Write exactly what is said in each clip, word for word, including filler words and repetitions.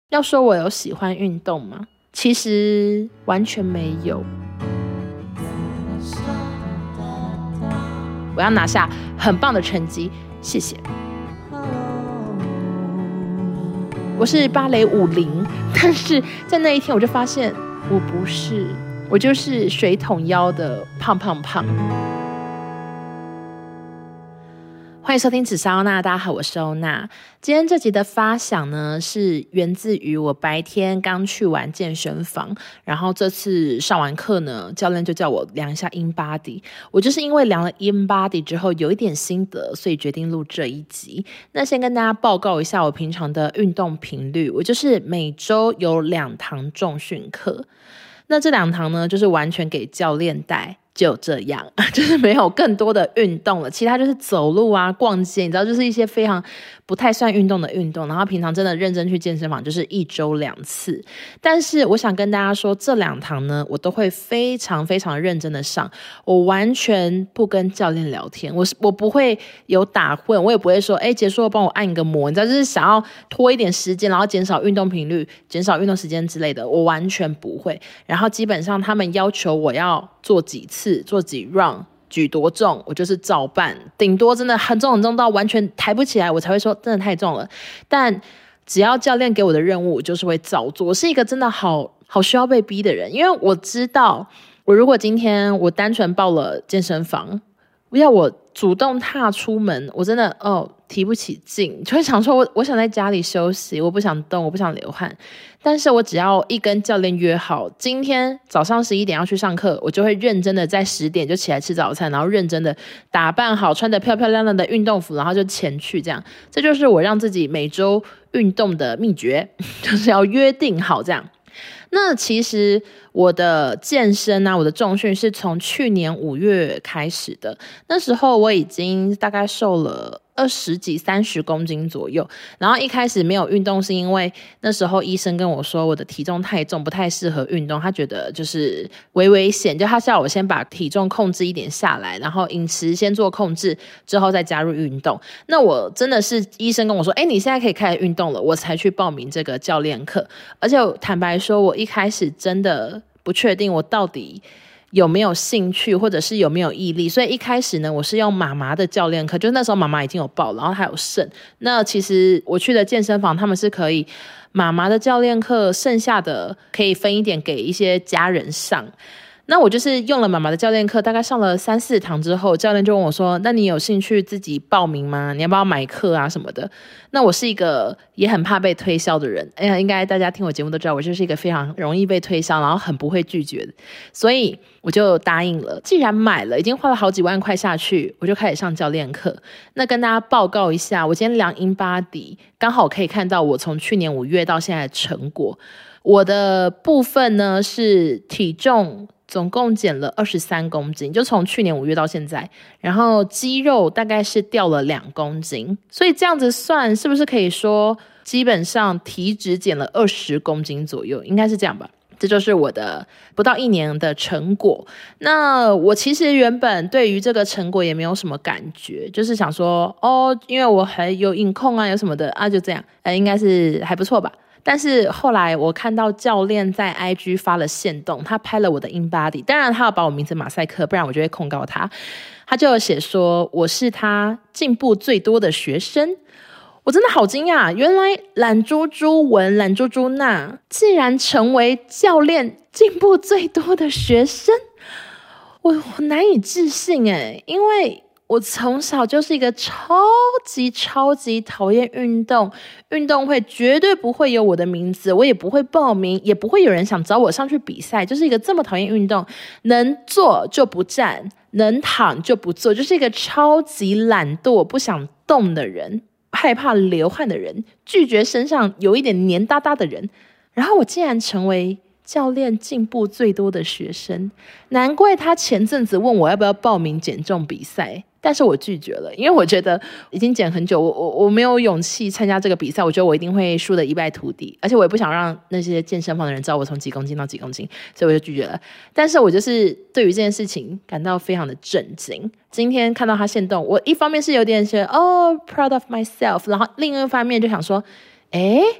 要说我有喜欢运动吗？其实完全没有。我要拿下很棒的成绩，谢谢。我是芭蕾舞零，但是在那一天我就发现我不是，我就是水桶腰的胖胖胖。欢迎收听紫砂欧娜，大家好，我是欧娜。今天这集的发想呢，是源自于我白天刚去完健身房，然后这次上完课呢，教练就叫我量一下 InBody。我就是因为量了 InBody 之后有一点心得，所以决定录这一集。那先跟大家报告一下我平常的运动频率，我就是每周有两堂重训课。那这两堂呢，就是完全给教练带。就这样，就是没有更多的运动了，其他就是走路啊、逛街，你知道，就是一些非常不太算运动的运动。然后平常真的认真去健身房，就是一周两次。但是我想跟大家说，这两堂呢，我都会非常非常认真的上，我完全不跟教练聊天，我我不会有打混，我也不会说，哎，结束了帮我按一个摩，你知道，就是想要拖一点时间，然后减少运动频率、减少运动时间之类的，我完全不会。然后基本上他们要求我要做几次。做几 round 举多重我就是照办，顶多真的很重很重到完全抬不起来我才会说真的太重了，但只要教练给我的任务我就是会照做。我是一个真的好好需要被逼的人，因为我知道我如果今天我单纯报了健身房，要我主动踏出门，我真的哦提不起劲，就会想说我我想在家里休息，我不想动，我不想流汗。但是我只要一跟教练约好今天早上十一点要去上课，我就会认真的在十点就起来吃早餐，然后认真的打扮好，穿得漂漂亮亮的运动服，然后就前去。这样，这就是我让自己每周运动的秘诀，就是要约定好这样。那其实我的健身啊，我的重训是从去年五月开始的，那时候我已经大概瘦了二十几三十公斤左右。然后一开始没有运动是因为那时候医生跟我说我的体重太重，不太适合运动，他觉得就是微危险，就他叫我先把体重控制一点下来，然后饮食先做控制，之后再加入运动。那我真的是医生跟我说，哎，你现在可以开始运动了，我才去报名这个教练课。而且坦白说，我一开始真的不确定我到底有没有兴趣或者是有没有毅力，所以一开始呢我是用妈妈的教练课，就那时候妈妈已经有报，然后还有剩。那其实我去的健身房他们是可以妈妈的教练课剩下的可以分一点给一些家人上。那我就是用了妈妈的教练课，大概上了三四堂之后，教练就问我说，那你有兴趣自己报名吗？你要不要买课啊什么的？那我是一个也很怕被推销的人，哎呀，应该大家听我节目都知道，我就是一个非常容易被推销，然后很不会拒绝的，所以我就答应了。既然买了，已经花了好几万块下去，我就开始上教练课。那跟大家报告一下，我今天量 InBody 刚好可以看到我从去年五月到现在的成果。我的部分呢是体重总共减了二十三公斤，就从去年五月到现在，然后肌肉大概是掉了两公斤，所以这样子算是不是可以说基本上体脂减了二十公斤左右，应该是这样吧。这就是我的不到一年的成果。那我其实原本对于这个成果也没有什么感觉，就是想说哦，因为我还有饮控啊有什么的啊，就这样，呃，应该是还不错吧。但是后来我看到教练在 I G 发了限动，他拍了我的 InBody， 当然他要把我名字马赛克，不然我就会控告他。他就有写说我是他进步最多的学生。我真的好惊讶，原来懒猪猪文懒猪猪娜竟然成为教练进步最多的学生，我我难以置信耶，因为我从小就是一个超级超级讨厌运动，运动会绝对不会有我的名字，我也不会报名，也不会有人想找我上去比赛，就是一个这么讨厌运动，能坐就不站，能躺就不坐，就是一个超级懒惰不想动的人，害怕流汗的人，拒绝身上有一点黏哒哒的人。然后我竟然成为教练进步最多的学生，难怪他前阵子问我要不要报名减重比赛，但是我拒绝了，因为我觉得已经减很久，我我我没有勇气参加这个比赛，我觉得我一定会输得一败涂地，而且我也不想让那些健身房的人知道我从几公斤到几公斤，所以我就拒绝了。但是我就是对于这件事情感到非常的震惊。今天看到他限动，我一方面是有点觉得哦 proud of myself， 然后另一方面就想说，诶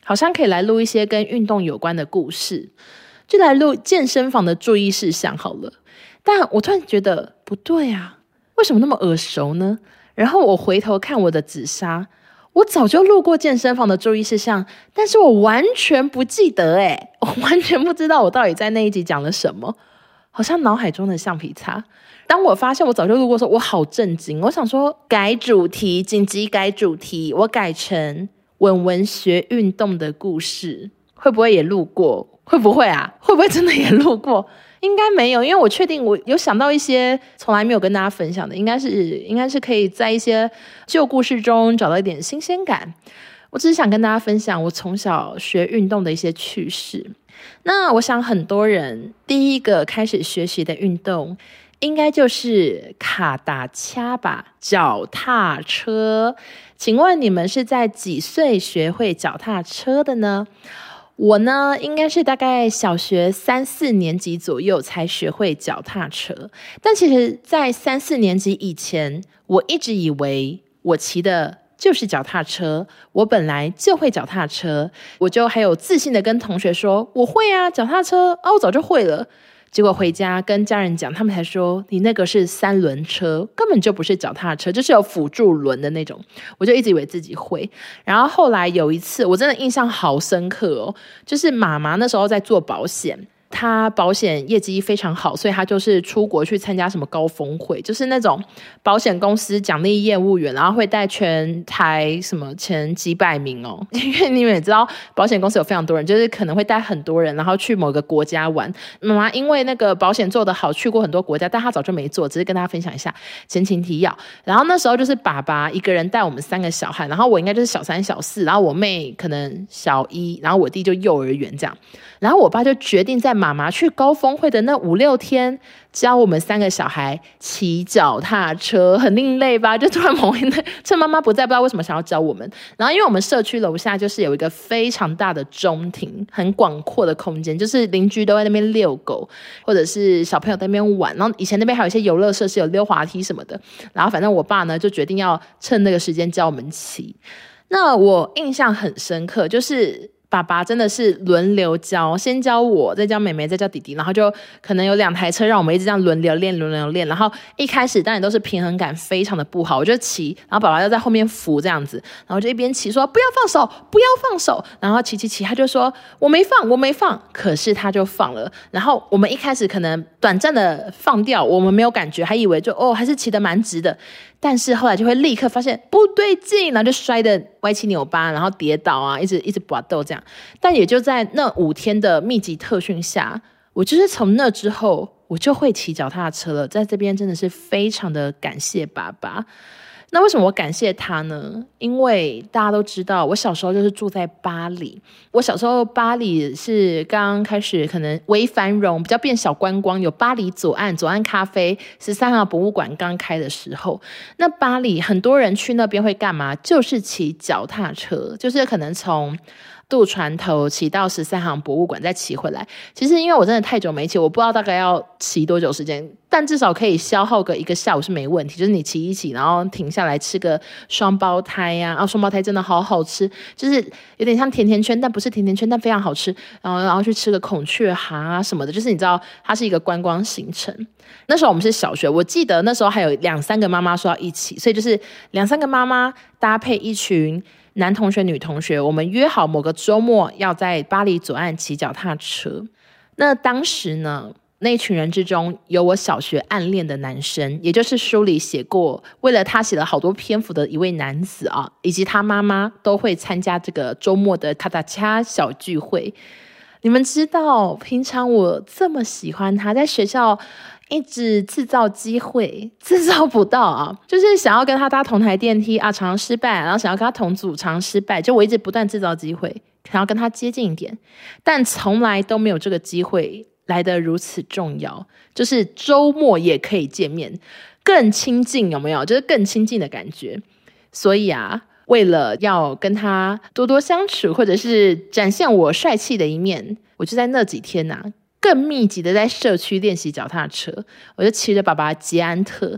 好像可以来录一些跟运动有关的故事，就来录健身房的注意事项好了。但我突然觉得不对啊，为什么那么耳熟呢？然后我回头看我的纸砂，我早就录过健身房的注意事项，但是我完全不记得耶，我完全不知道我到底在那一集讲了什么，好像脑海中的橡皮擦。当我发现我早就录过的时候，我好震惊，我想说改主题，紧急改主题，我改成文文学运动的故事，会不会也录过？会不会啊？会不会真的也录过？应该没有，因为我确定我有想到一些从来没有跟大家分享的，应该是应该是可以在一些旧故事中找到一点新鲜感。我只是想跟大家分享我从小学运动的一些趣事。那我想很多人第一个开始学习的运动应该就是卡达恰吧，脚踏车。请问你们是在几岁学会脚踏车的呢？我呢，应该是大概小学三四年级左右才学会脚踏车。但其实在三四年级以前，我一直以为我骑的就是脚踏车，我本来就会脚踏车，我就还有自信的跟同学说我会啊，脚踏车啊，我早就会了。结果回家跟家人讲，他们才说你那个是三轮车，根本就不是脚踏车，就是有辅助轮的那种。我就一直以为自己会。然后后来有一次我真的印象好深刻哦，就是妈妈那时候在做保险，他保险业绩非常好，所以他就是出国去参加什么高峰会，就是那种保险公司奖励业务员，然后会带全台什么前几百名哦，因为你们也知道保险公司有非常多人，就是可能会带很多人然后去某个国家玩。妈妈因为那个保险做得好，去过很多国家，但她早就没做，只是跟大家分享一下前情提要。然后那时候就是爸爸一个人带我们三个小孩，然后我应该就是小三小四，然后我妹可能小一，然后我弟就幼儿园这样。然后我爸就决定在妈妈去高峰会的那五六天教我们三个小孩骑脚踏车，很另类吧？就突然某一天趁妈妈不在，不知道为什么想要教我们。然后因为我们社区楼下就是有一个非常大的中庭，很广阔的空间，就是邻居都在那边遛狗，或者是小朋友在那边玩。然后以前那边还有一些游乐设施，有溜滑梯什么的。然后反正我爸呢就决定要趁那个时间教我们骑。那我印象很深刻，就是爸爸真的是轮流教，先教我，再教妹妹，再教弟弟，然后就可能有两台车让我们一直这样轮流练轮流练。然后一开始当然都是平衡感非常的不好，我就骑，然后爸爸就在后面扶这样子，然后就一边骑说不要放手不要放手，然后骑骑骑他就说我没放我没放，可是他就放了。然后我们一开始可能短暂的放掉，我们没有感觉，还以为就哦还是骑得蛮直的，但是后来就会立刻发现不对劲，然后就摔得歪七扭八，然后跌倒啊，一直一直拔豆这样。但也就在那五天的密集特训下，我就是从那之后我就会骑脚踏车了。在这边真的是非常的感谢爸爸。那为什么我感谢他呢？因为大家都知道我小时候就是住在巴黎，我小时候巴黎是刚刚开始可能微繁荣，比较变小观光，有巴黎左岸左岸咖啡十三号博物馆刚开的时候。那巴黎很多人去那边会干嘛？就是骑脚踏车，就是可能从渡船头骑到十三行博物馆再骑回来。其实因为我真的太久没骑，我不知道大概要骑多久时间，但至少可以消耗个一个下午是没问题。就是你骑一骑，然后停下来吃个双胞胎呀、啊，啊，双胞胎真的好好吃，就是有点像甜甜圈，但不是甜甜圈，但非常好吃。然后然后去吃个孔雀蛤啊什么的，就是你知道它是一个观光行程。那时候我们是小学，我记得那时候还有两三个妈妈说要一起，所以就是两三个妈妈搭配一群男同学女同学，我们约好某个周末要在巴黎左岸骑脚踏车。那当时呢，那一群人之中有我小学暗恋的男生，也就是书里写过为了他写了好多篇幅的一位男子啊，以及他妈妈都会参加这个周末的卡达恰小聚会。你们知道平常我这么喜欢他，在学校一直制造机会，制造不到啊，就是想要跟他搭同台电梯啊，常常失败，然后想要跟他同组，常常失败，就我一直不断制造机会，想要跟他接近一点，但从来都没有这个机会来得如此重要，就是周末也可以见面，更亲近，有没有？就是更亲近的感觉。所以啊，为了要跟他多多相处，或者是展现我帅气的一面，我就在那几天啊更密集的在社区练习脚踏车。我就骑着爸爸捷安特，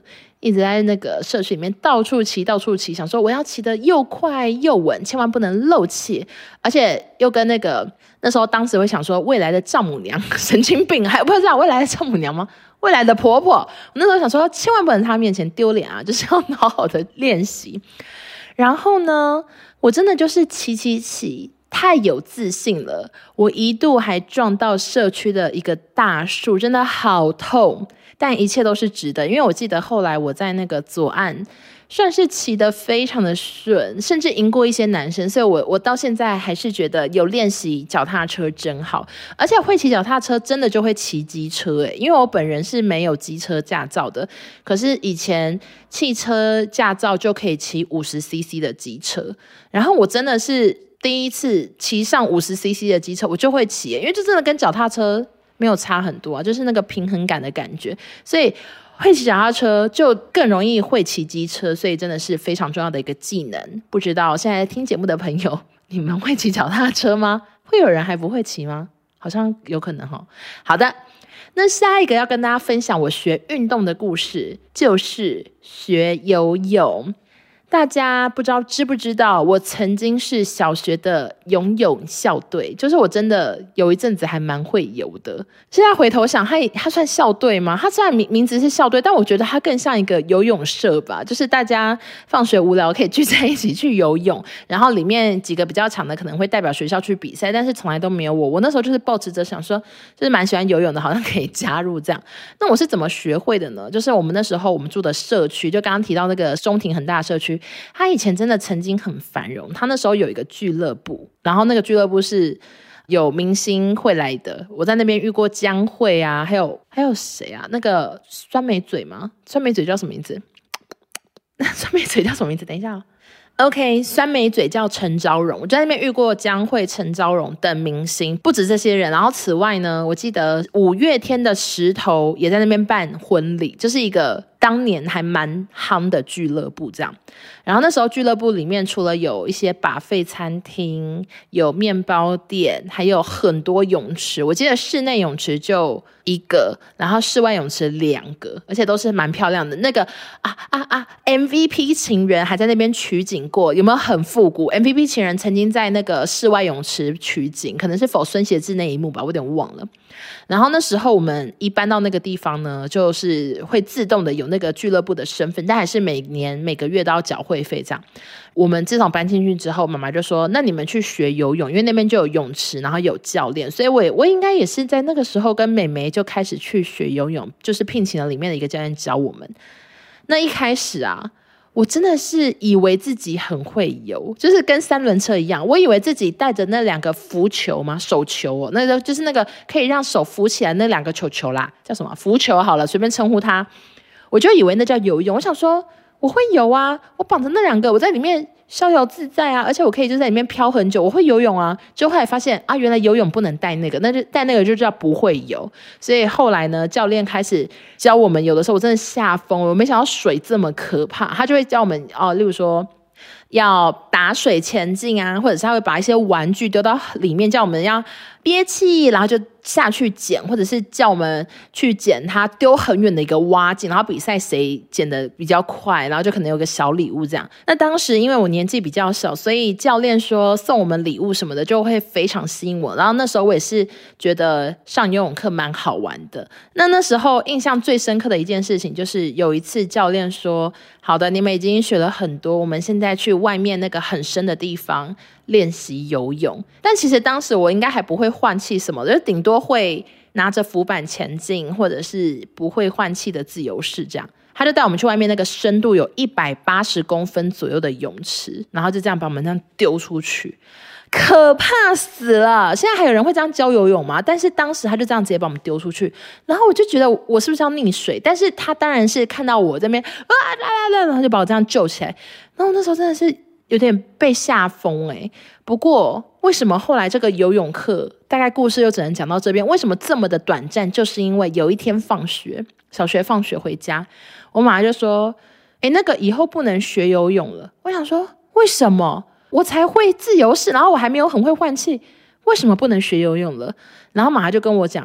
一直在那个社区里面到处骑到处骑，想说我要骑得又快又稳，千万不能漏气，而且又跟那个那时候当时会想说未来的丈母娘神经病，还不知道未来的丈母娘吗？未来的婆婆，我那时候想说千万不能在她面前丢脸啊，就是要好好的练习。然后呢，我真的就是骑骑骑太有自信了，我一度还撞到社区的一个大树，真的好痛，但一切都是值得，因为我记得后来我在那个左岸算是骑得非常的顺，甚至赢过一些男生，所以我我到现在还是觉得有练习脚踏车真好，而且会骑脚踏车真的就会骑机车耶，因为我本人是没有机车驾照的，可是以前汽车驾照就可以骑 五十 C C 的机车，然后我真的是第一次骑上 五十 C C 的机车我就会骑耶，因为这真的跟脚踏车没有差很多啊，就是那个平衡感的感觉，所以会骑脚踏车就更容易会骑机车，所以真的是非常重要的一个技能。不知道现在听节目的朋友，你们会骑脚踏车吗？会有人还不会骑吗？好像有可能齁。好的，那下一个要跟大家分享我学运动的故事，就是学游泳。大家不知道知不知道，我曾经是小学的游泳校队，就是我真的有一阵子还蛮会游的。现在回头想，它它算校队吗？它虽然名名字是校队，但我觉得它更像一个游泳社吧，就是大家放学无聊可以聚在一起去游泳，然后里面几个比较强的可能会代表学校去比赛，但是从来都没有我。我那时候就是抱持着想说，就是蛮喜欢游泳的，好像可以加入这样。那我是怎么学会的呢？就是我们那时候我们住的社区，就刚刚提到那个中庭很大的社区，他以前真的曾经很繁荣，他那时候有一个俱乐部，然后那个俱乐部是有明星会来的，我在那边遇过江蕙啊，还有还有谁啊？那个酸梅嘴吗？酸梅嘴叫什么名字？酸梅嘴叫什么名字？等一下哦。OK， 酸梅嘴叫陈昭荣，我在那边遇过江蕙、陈昭荣等明星，不止这些人。然后此外呢，我记得五月天的石头也在那边办婚礼，就是一个当年还蛮夯的俱乐部这样。然后那时候俱乐部里面除了有一些buffet餐厅，有面包店，还有很多泳池，我记得室内泳池就一个，然后室外泳池两个，而且都是蛮漂亮的。那个啊啊啊 M V P 情人还在那边取景过，有没有很复古？ M V P 情人曾经在那个室外泳池取景，可能是否孙协志那一幕吧，我有点忘了。然后那时候我们一搬到那个地方呢，就是会自动的有那个俱乐部的身份，但还是每年每个月都要缴会费这样。我们自从搬进去之后，妈妈就说那你们去学游泳，因为那边就有泳池，然后有教练，所以我也我应该也是在那个时候跟妹妹就开始去学游泳，就是聘请了里面的一个教练教我们。那一开始啊，我真的是以为自己很会游，就是跟三轮车一样，我以为自己带着那两个浮球嘛，手球哦，那个就是那个可以让手浮起来那两个球球啦，叫什么浮球好了，随便称呼它，我就以为那叫游泳。我想说我会游啊，我绑着那两个，我在里面逍遥自在啊，而且我可以就在里面飘很久，我会游泳啊。就后来发现啊，原来游泳不能带那个，那就带那个就叫不会游。所以后来呢，教练开始教我们，有的时候我真的吓疯了，我没想到水这么可怕。他就会教我们哦，例如说要打水前进啊，或者是他会把一些玩具丢到里面，叫我们要憋气，然后就下去捡，或者是叫我们去捡他丢很远的一个蛙镜，然后比赛谁捡的比较快，然后就可能有个小礼物这样。那当时因为我年纪比较小，所以教练说送我们礼物什么的就会非常吸引我，然后那时候我也是觉得上游泳课蛮好玩的。那那时候印象最深刻的一件事情就是有一次教练说，好的，你们已经学了很多，我们现在去外面那个很深的地方练习游泳。但其实当时我应该还不会换气什么的，就顶多会拿着浮板前进，或者是不会换气的自由式这样。他就带我们去外面那个深度有一百八十公分左右的泳池，然后就这样把我们这样丢出去，可怕死了。现在还有人会这样教游泳吗？但是当时他就这样直接把我们丢出去，然后我就觉得我是不是要溺水，但是他当然是看到我这边啊啦啦啦，然后就把我这样救起来。然后那时候真的是有点被吓疯欸。不过为什么后来这个游泳课大概故事就只能讲到这边，为什么这么的短暂，就是因为有一天放学，小学放学回家，我妈就说诶，那个以后不能学游泳了。我想说为什么？我才会自由式，然后我还没有很会换气，为什么不能学游泳了？然后妈妈就跟我讲啊，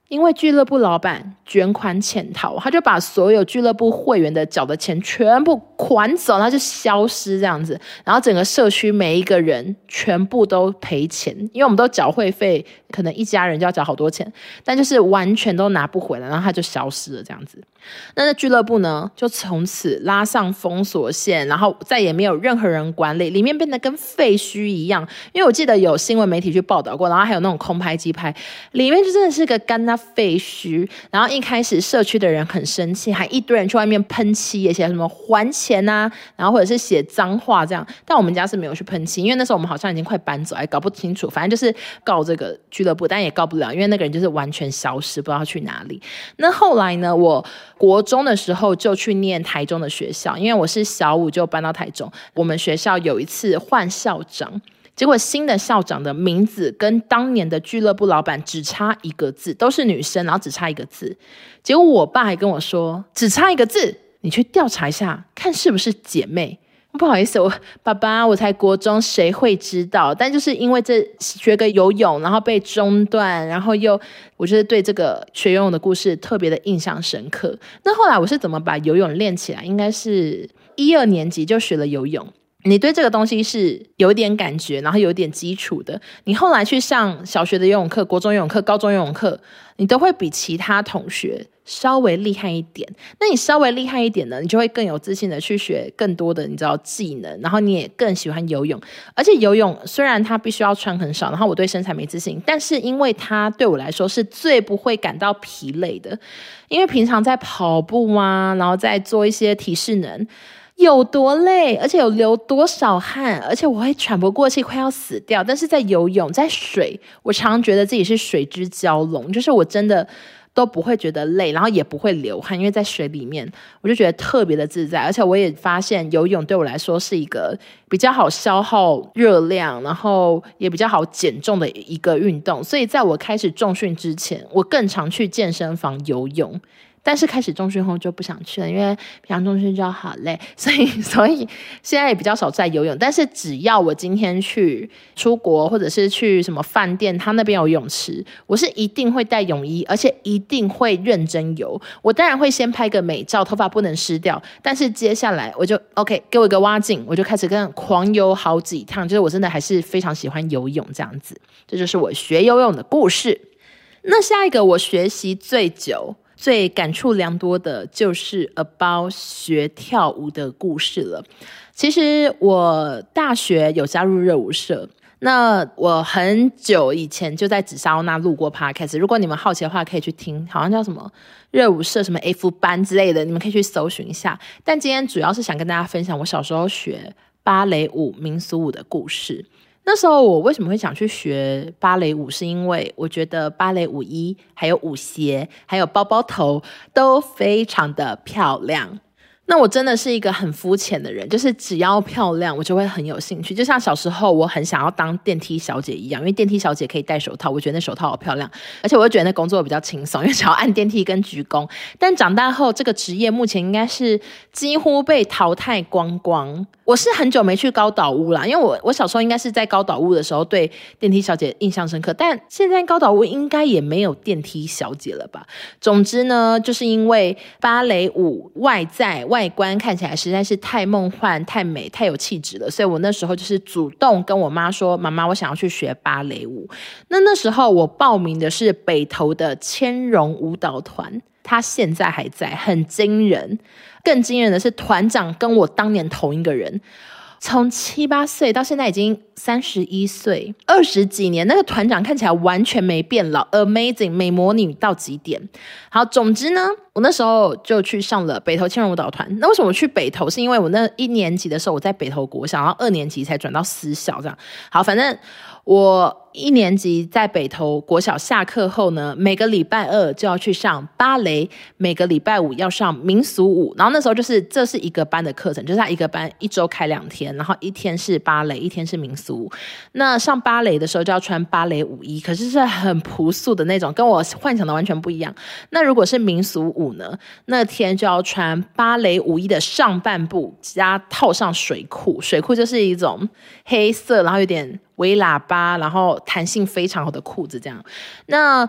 因为俱乐部老板卷款潜逃，他就把所有俱乐部会员的缴的钱全部款走，然后就消失这样子，然后整个社区每一个人全部都赔钱，因为我们都缴会费，可能一家人就要缴好多钱，但就是完全都拿不回来，然后他就消失了这样子。那那俱乐部呢，就从此拉上封锁线，然后再也没有任何人管理，里面变得跟废墟一样。因为我记得有新闻媒体去报道过，然后还有那种空拍机拍，里面就真的是个干那废墟。然后一开始社区的人很生气，还一堆人去外面喷漆，也写什么还钱啊，然后或者是写脏话这样。但我们家是没有去喷漆，因为那时候我们好像已经快搬走，还搞不清楚，反正就是告这个俱乐部，但也告不了，因为那个人就是完全消失，不知道去哪里。那后来呢，我国中的时候就去念台中的学校，因为我是小五就搬到台中。我们学校有一次换校长，结果新的校长的名字跟当年的俱乐部老板只差一个字，都是女生，然后只差一个字。结果我爸还跟我说，只差一个字，你去调查一下，看是不是姐妹。不好意思，我爸爸，我才国中，谁会知道？但就是因为这学个游泳，然后被中断，然后又我就是对这个学游泳的故事特别的印象深刻。那后来我是怎么把游泳练起来？应该是一二年级就学了游泳。你对这个东西是有点感觉，然后有点基础的，你后来去上小学的游泳课、国中游泳课、高中游泳课，你都会比其他同学稍微厉害一点。那你稍微厉害一点呢，你就会更有自信的去学更多的你知道技能，然后你也更喜欢游泳。而且游泳虽然它必须要穿很少，然后我对身材没自信，但是因为它对我来说是最不会感到疲累的。因为平常在跑步啊，然后在做一些体适能有多累，而且有流多少汗，而且我会喘不过气，快要死掉。但是在游泳，在水，我常常觉得自己是水之蛟龙，就是我真的都不会觉得累，然后也不会流汗，因为在水里面我就觉得特别的自在。而且我也发现游泳对我来说是一个比较好消耗热量，然后也比较好减重的一个运动。所以在我开始重训之前，我更常去健身房游泳。但是开始重训后就不想去了，因为平常重训就好累，所以所以现在也比较少在游泳。但是只要我今天去出国，或者是去什么饭店，他那边有泳池，我是一定会带泳衣，而且一定会认真游。我当然会先拍个美照，头发不能湿掉，但是接下来我就 OK， 给我一个蛙镜，我就开始跟狂游好几趟。就是我真的还是非常喜欢游泳这样子，这就是我学游泳的故事。那下一个我学习最久最感触良多的就是 about 学跳舞的故事了。其实我大学有加入热舞社，那我很久以前就在紫砂欧娜录过 podcast， 如果你们好奇的话可以去听，好像叫什么热舞社什么 F 班之类的，你们可以去搜寻一下。但今天主要是想跟大家分享我小时候学芭蕾舞、民俗舞的故事。那时候我为什么会想去学芭蕾舞，是因为我觉得芭蕾舞衣还有舞鞋还有包包头都非常的漂亮。那我真的是一个很肤浅的人，就是只要漂亮我就会很有兴趣。就像小时候我很想要当电梯小姐一样，因为电梯小姐可以戴手套，我觉得那手套好漂亮，而且我就觉得那工作比较轻松，因为只要按电梯跟鞠躬。但长大后这个职业目前应该是几乎被淘汰光光。我是很久没去高岛屋啦，因为我我小时候应该是在高岛屋的时候对电梯小姐印象深刻，但现在高岛屋应该也没有电梯小姐了吧。总之呢，就是因为芭蕾舞外在外观看起来实在是太梦幻、太美、太有气质了，所以我那时候就是主动跟我妈说，妈妈我想要去学芭蕾舞。那那时候我报名的是北投的千荣舞蹈团，他现在还在，很惊人。更惊人的是团长跟我当年同一个人，从七八岁到现在已经三十一岁，二十几年，那个团长看起来完全没变老 ，amazing， 美魔女到极点。好，总之呢，我那时候就去上了北投千荣舞蹈团。那为什么我去北投？是因为我那一年级的时候我在北投国小，然后二年级才转到私校这样。好，反正我一年级在北投国小下课后呢，每个礼拜二就要去上芭蕾，每个礼拜五要上民俗舞。然后那时候就是这是一个班的课程，就是他一个班一周开两天，然后一天是芭蕾，一天是民俗舞。那上芭蕾的时候就要穿芭蕾舞衣，可是是很朴素的那种，跟我幻想的完全不一样。那如果是民俗舞呢，那天就要穿芭蕾舞衣的上半部加套上水裤，水裤就是一种黑色，然后有点微喇叭，然后弹性非常好的裤子这样。那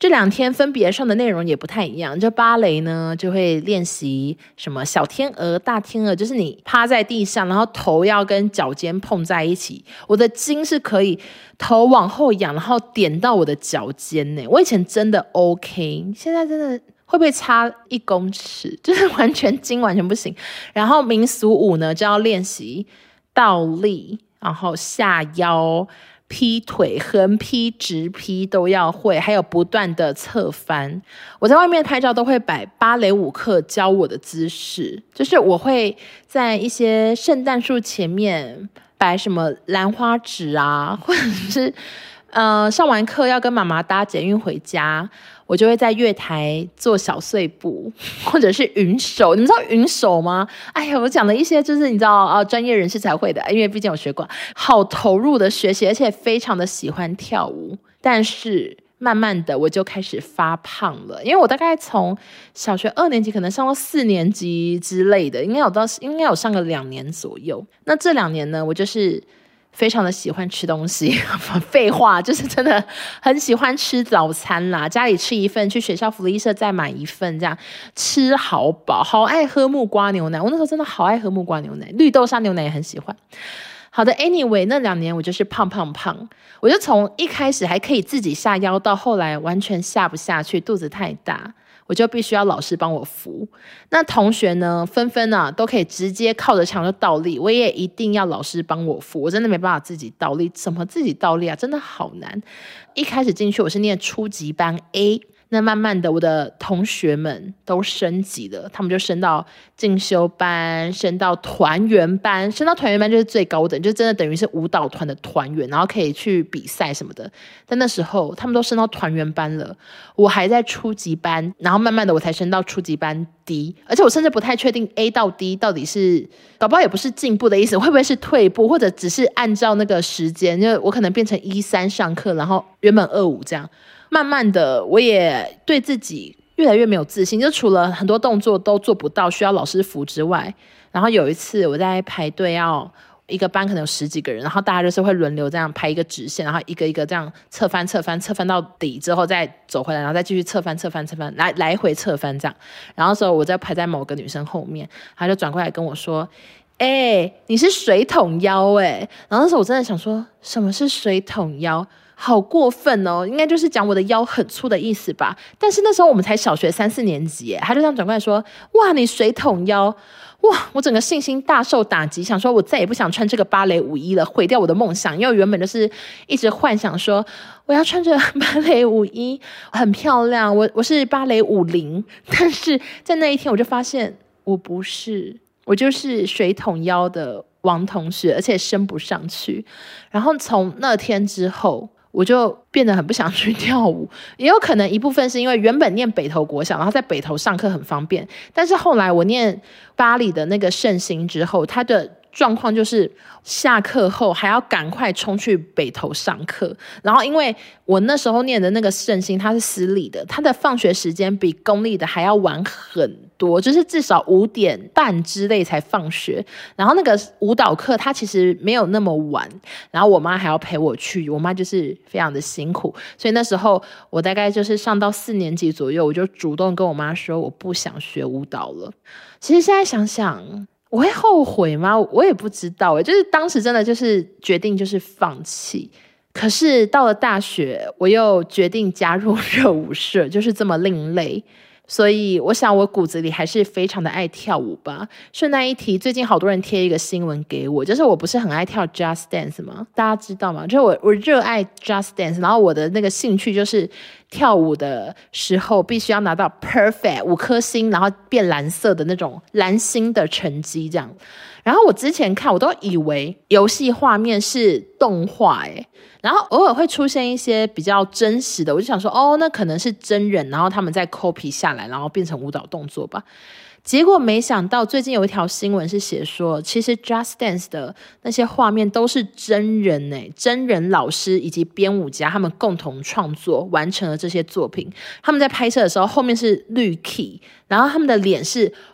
这两天分别上的内容也不太一样，就芭蕾呢就会练习什么小天鹅大天鹅，就是你趴在地上，然后头要跟脚尖碰在一起，我的筋是可以头往后仰，然后点到我的脚尖呢。我以前真的 OK， 现在真的会不会差一公尺，就是完全筋完全不行。然后民俗舞呢就要练习倒立，然后下腰劈腿，横劈直劈都要会，还有不断的侧翻。我在外面拍照都会摆芭蕾舞课教我的姿势，就是我会在一些圣诞树前面摆什么兰花指啊，或者是呃上完课要跟妈妈搭捷运回家，我就会在月台做小碎步，或者是云手。你们知道云手吗？哎呀，我讲的一些就是你知道啊，专业人士才会的，因为毕竟有学过，好投入的学习，而且非常的喜欢跳舞。但是慢慢的我就开始发胖了，因为我大概从小学二年级可能上到四年级之类的，应该有到应该有上个两年左右。那这两年呢，我就是非常的喜欢吃东西，废话，就是真的很喜欢吃早餐啦，家里吃一份，去学校福利社再买一份，这样吃好饱，好爱喝木瓜牛奶，我那时候真的好爱喝木瓜牛奶，绿豆沙牛奶也很喜欢。好的 anyway 那两年我就是胖胖胖，我就从一开始还可以自己下腰，到后来完全下不下去，肚子太大，我就必须要老师帮我扶。那同学呢纷纷啊都可以直接靠着墙就倒立，我也一定要老师帮我扶，我真的没办法自己倒立。怎么自己倒立啊，真的好难。一开始进去我是念初级班 A， 那慢慢的我的同学们都升级了，他们就升到进修班，升到团员班，升到团员班就是最高等，就真的等于是舞蹈团的团员，然后可以去比赛什么的。但那时候他们都升到团员班了，我还在初级班，然后慢慢的我才升到初级班 D， 而且我甚至不太确定 A 到 D 到底是搞不好也不是进步的意思，会不会是退步，或者只是按照那个时间，就我可能变成一三上课，然后原本二五这样。慢慢的我也对自己越来越没有自信，就除了很多动作都做不到需要老师扶之外，然后有一次我在排队，要一个班可能有十几个人，然后大家就是会轮流这样排一个直线，然后一个一个这样侧翻侧翻侧翻到底之后再走回来，然后再继续侧翻侧翻侧翻来来回侧翻这样。然后那时候我在排在某个女生后面，她就转过来跟我说，哎、欸，你是水桶腰哎、欸！然后那时候我真的想说，什么是水桶腰？好过分哦，应该就是讲我的腰很粗的意思吧。但是那时候我们才小学三四年级耶，他就这样转过来说，哇你水桶腰，哇我整个信心大受打击，想说我再也不想穿这个芭蕾舞衣了，毁掉我的梦想。因为我原本就是一直幻想说我要穿着芭蕾舞衣很漂亮，我我是芭蕾舞零。但是在那一天我就发现我不是，我就是水桶腰的王同学，而且升不上去。然后从那天之后我就变得很不想去跳舞，也有可能一部分是因为原本念北投国小，然后在北投上课很方便，但是后来我念巴黎的那个圣心之后，他的状况就是下课后还要赶快冲去北投上课，然后因为我那时候念的那个圣心它是私立的，它的放学时间比公立的还要晚很多，就是至少五点半之类才放学，然后那个舞蹈课它其实没有那么晚，然后我妈还要陪我去，我妈就是非常的辛苦，所以那时候我大概就是上到四年级左右，我就主动跟我妈说我不想学舞蹈了。其实现在想想我会后悔吗？我也不知道耶，就是当时真的就是决定就是放弃。可是到了大学我又决定加入热舞社，就是这么另类，所以我想我骨子里还是非常的爱跳舞吧。顺带一提，最近好多人贴一个新闻给我，就是我不是很爱跳 Just Dance 吗？大家知道吗？就是我我热爱 Just Dance， 然后我的那个兴趣就是跳舞的时候必须要拿到 perfect 五颗星，然后变蓝色的那种蓝星的成绩这样。然后我之前看我都以为游戏画面是动画耶，然后偶尔会出现一些比较真实的，我就想说哦那可能是真人，然后他们再 copy 下来然后变成舞蹈动作吧。结果没想到最近有一条新闻是写说，其实 Just Dance 的那些画面都是真人耶，真人老师以及编舞家他们共同创作完成了这些作品。他们在拍摄的时候后面是绿 key， 然后他们的脸是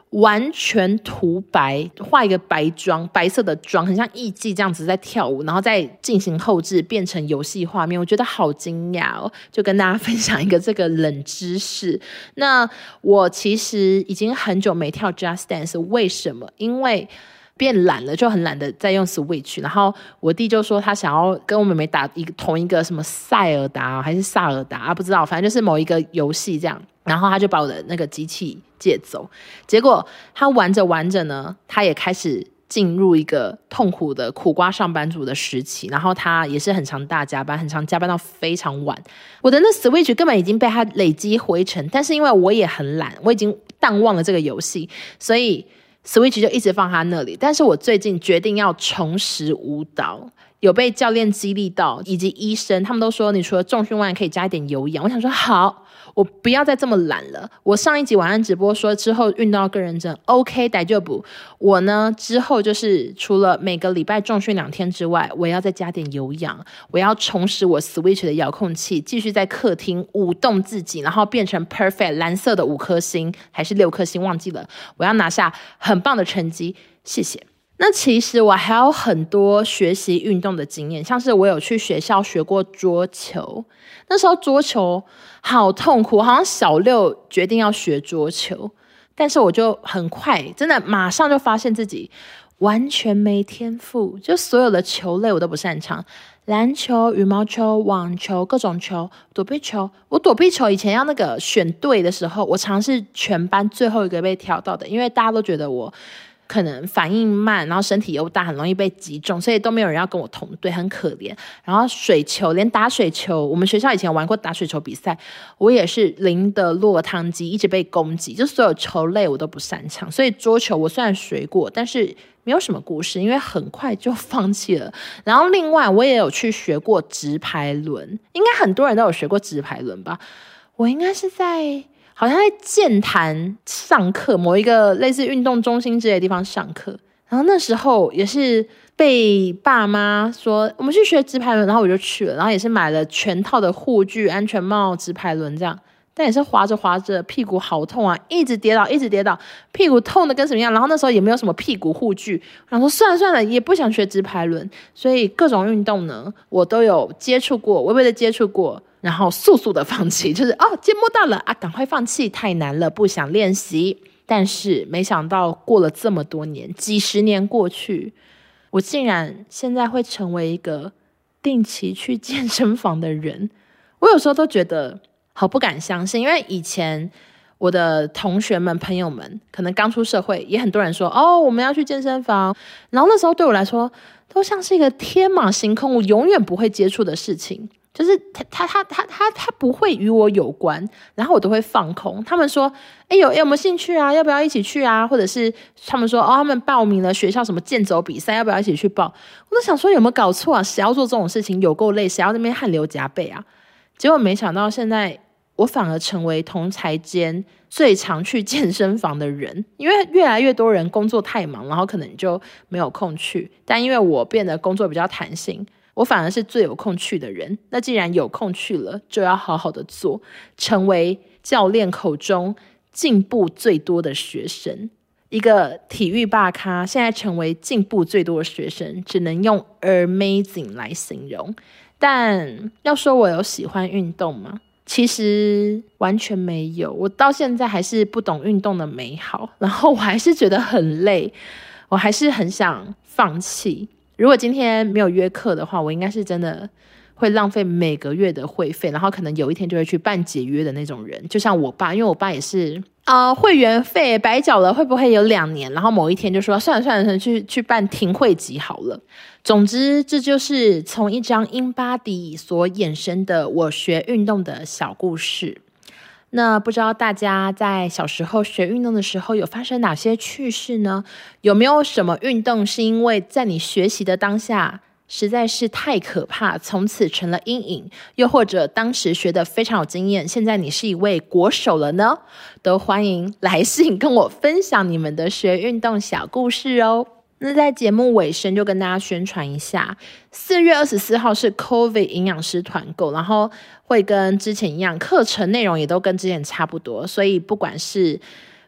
完全涂白，画一个白妆，白色的妆，很像艺伎这样子在跳舞，然后再进行后置变成游戏画面，我觉得好惊讶哦，就跟大家分享一个这个冷知识。那我其实已经很久没跳 Just Dance， 为什么？因为变懒了，就很懒得再用 Switch， 然后我弟就说他想要跟我妹妹打一个同一个什么塞尔达还是萨尔达啊，不知道，反正就是某一个游戏这样，然后他就把我的那个机器借走，结果他玩着玩着呢，他也开始进入一个痛苦的苦瓜上班族的时期，然后他也是很常大加班，很常加班到非常晚，我的那 Switch 根本已经被他累积灰尘，但是因为我也很懒，我已经淡忘了这个游戏，所以Switch 就一直放他那里，但是我最近决定要重拾舞蹈，有被教练激励到，以及医生他们都说你除了重训外可以加一点有氧，我想说好，我不要再这么懒了。我上一集晚安直播说之后运动要更认真 OK 大丈夫，我呢之后就是除了每个礼拜重训两天之外，我要再加点有氧，我要重拾我 Switch 的遥控器，继续在客厅舞动自己，然后变成 perfect 蓝色的五颗星还是六颗星忘记了，我要拿下很棒的成绩，谢谢。那其实我还有很多学习运动的经验，像是我有去学校学过桌球，那时候桌球好痛苦，好像小六决定要学桌球，但是我就很快真的马上就发现自己完全没天赋，就所有的球类我都不擅长，篮球、羽毛球、网球、各种球、躲避球，我躲避球以前要那个选队的时候，我常是全班最后一个被挑到的，因为大家都觉得我可能反应慢，然后身体又大，很容易被击中，所以都没有人要跟我同队，很可怜。然后水球，连打水球，我们学校以前玩过打水球比赛，我也是零的落汤鸡，一直被攻击，就所有球类我都不擅长。所以桌球我虽然学过，但是没有什么故事，因为很快就放弃了。然后另外我也有去学过直排轮，应该很多人都有学过直排轮吧？我应该是在好像在健谈上课，某一个类似运动中心之类的地方上课，然后那时候也是被爸妈说我们去学直排轮，然后我就去了，然后也是买了全套的护具、安全帽、直排轮这样，但也是滑着滑着屁股好痛啊，一直跌倒一直跌倒，屁股痛的跟什么样，然后那时候也没有什么屁股护具，然后算了算了也不想学直排轮，所以各种运动呢我都有接触过，微微的接触过，然后速速的放弃，就是哦节目到了啊，赶快放弃，太难了，不想练习。但是没想到过了这么多年，几十年过去，我竟然现在会成为一个定期去健身房的人。我有时候都觉得好不敢相信，因为以前我的同学们朋友们可能刚出社会，也很多人说哦我们要去健身房，然后那时候对我来说都像是一个天马行空，我永远不会接触的事情，就是他他他他他他不会与我有关，然后我都会放空。他们说哎有有没有兴趣啊，要不要一起去啊，或者是他们说哦他们报名了学校什么健走比赛，要不要一起去报，我都想说有没有搞错啊，谁要做这种事情，有够累，谁要那边汗流浃背啊。结果没想到现在我反而成为同侪间最常去健身房的人，因为越来越多人工作太忙，然后可能就没有空去，但因为我变得工作比较弹性，我反而是最有空去的人。那既然有空去了，就要好好的做，成为教练口中进步最多的学生。一个体育大咖现在成为进步最多的学生，只能用 amazing 来形容。但要说我有喜欢运动吗？其实完全没有，我到现在还是不懂运动的美好，然后我还是觉得很累，我还是很想放弃。如果今天没有约课的话，我应该是真的会浪费每个月的会费，然后可能有一天就会去办解约的那种人，就像我爸，因为我爸也是呃会员费白缴了，会不会有两年，然后某一天就说算了算了，去去办停会籍好了。总之这就是从一张 InBody 所衍生的我学运动的小故事。那不知道大家在小时候学运动的时候有发生哪些趣事呢？有没有什么运动是因为在你学习的当下实在是太可怕，从此成了阴影，又或者当时学得非常有经验，现在你是一位国手了呢？都欢迎来信跟我分享你们的学运动小故事哦。那在节目尾声就跟大家宣传一下，四月二十四号是 COVID 营养师团购，然后会跟之前一样，课程内容也都跟之前差不多，所以不管是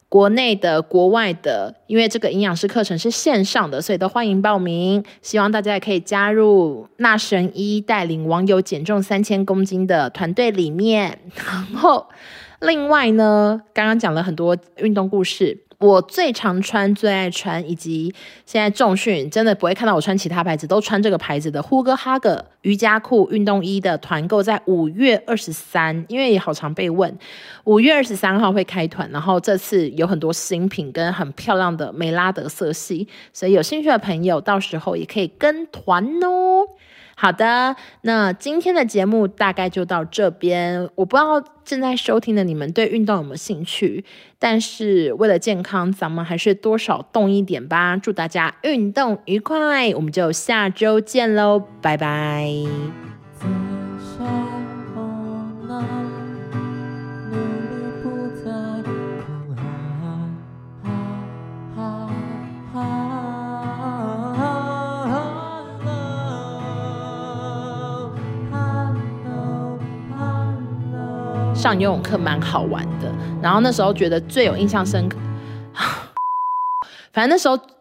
国内的、国外的，因为这个营养师课程是线上的，所以都欢迎报名。希望大家也可以加入那神医带领网友减重三千公斤的团队里面。然后，另外呢，刚刚讲了很多运动故事。我最常穿、最爱穿，以及现在重训真的不会看到我穿其他牌子，都穿这个牌子的 Hugger Hugger 瑜伽裤运动衣的团购，在五月二十三，因为也好常被问，五月二十三号会开团，然后这次有很多新品跟很漂亮的美拉德色系，所以有兴趣的朋友到时候也可以跟团哦。好的，那今天的节目大概就到这边。我不知道正在收听的你们对运动有没有兴趣，但是为了健康，咱们还是多少动一点吧。祝大家运动愉快，我们就下周见喽，拜拜。上游泳课蛮好玩的，然后那时候觉得最有印象深刻，反正那时候